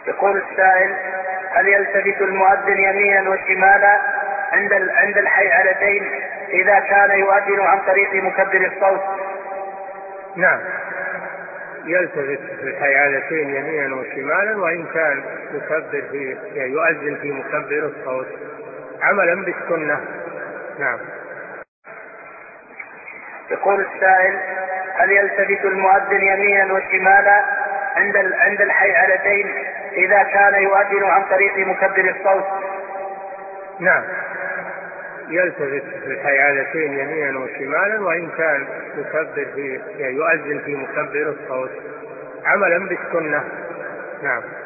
يقول السائل: هل يلتفت المؤذن يمينا وشمالا عند الحيعلتين إذا كان يؤذن عن طريق مكبر الصوت؟ نعم، يلتفت في الحيعلتين يمينا وشمالا، وإن كان يؤذن في مكبر الصوت عملا بالسنة. نعم. يقول السائل: هل يلتفت المؤذن يمينا وشمالا عند الحيعلتين إذا كان يؤذن عن طريق مكبر الصوت؟ نعم، يلتفت في الحيعلتين يمينا وشمالا، وإن كان يؤذن في مكبر الصوت عملا بالسنة. نعم.